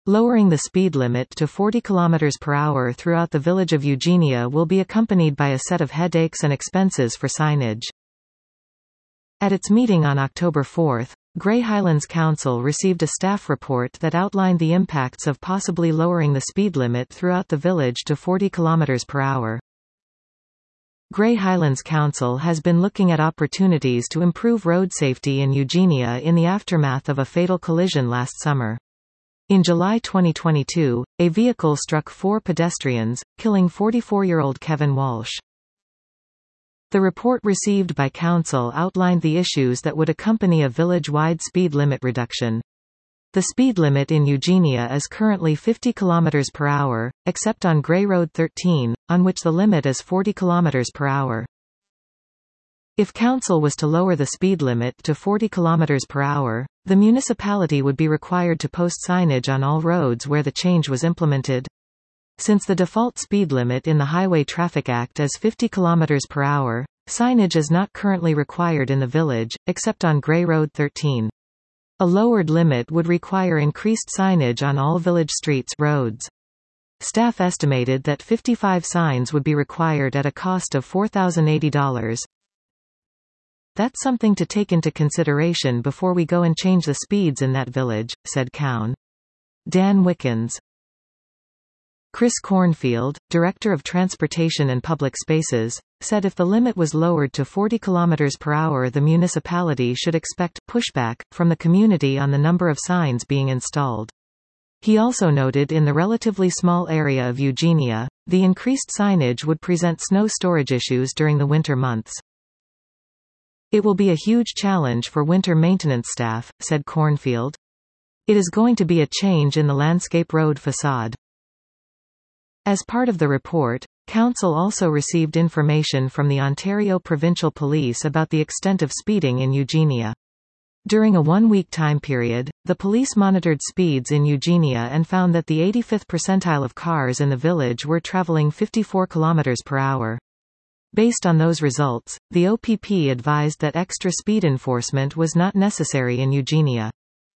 Lowering the speed limit to 40 km per hour throughout the village of Eugenia will be accompanied by a set of headaches and expenses for signage. At its meeting on October 4, Grey Highlands Council received a staff report that outlined the impacts of possibly lowering the speed limit throughout the village to 40 km per hour. Grey Highlands Council has been looking at opportunities to improve road safety in Eugenia in the aftermath of a fatal collision last summer. In July 2022, a vehicle struck 4 pedestrians, killing 44-year-old Kevin Walsh. The report received by Council outlined the issues that would accompany a village-wide speed limit reduction. The speed limit in Eugenia is currently 50 km per hour, except on Grey Road 13, on which the limit is 40 km per hour. If Council was to lower the speed limit to 40 km per hour, the municipality would be required to post signage on all roads where the change was implemented. Since the default speed limit in the Highway Traffic Act is 50 km per hour, signage is not currently required in the village, except on Grey Road 13. A lowered limit would require increased signage on all village streets roads. Staff estimated that 55 signs would be required at a cost of $4,080. "That's something to take into consideration before we go and change the speeds in that village," said Cowan. Dan Wickens. Chris Cornfield, Director of Transportation and Public Spaces, said if the limit was lowered to 40 km per hour, the municipality should expect pushback from the community on the number of signs being installed. He also noted in the relatively small area of Eugenia, the increased signage would present snow storage issues during the winter months. "It will be a huge challenge for winter maintenance staff," said Cornfield. "It is going to be a change in the landscape road facade." As part of the report, Council also received information from the Ontario Provincial Police about the extent of speeding in Eugenia. During a one-week time period, the police monitored speeds in Eugenia and found that the 85th percentile of cars in the village were traveling 54 km per hour. Based on those results, the OPP advised that extra speed enforcement was not necessary in Eugenia.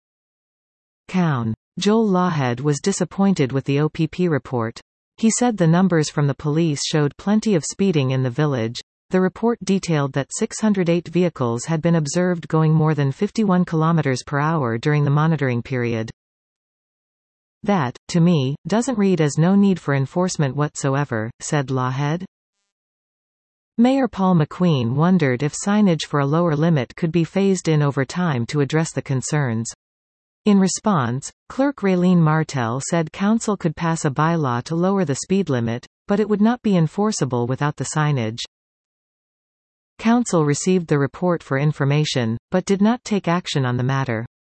Joel Lawhead was disappointed with the OPP report. He said the numbers from the police showed plenty of speeding in the village. The report detailed that 608 vehicles had been observed going more than 51 km per hour during the monitoring period. "That, to me, doesn't read as no need for enforcement whatsoever," said Lawhead. Mayor Paul McQueen wondered if signage for a lower limit could be phased in over time to address the concerns. In response, Clerk Raylene Martel said Council could pass a bylaw to lower the speed limit, but it would not be enforceable without the signage. Council received the report for information, but did not take action on the matter.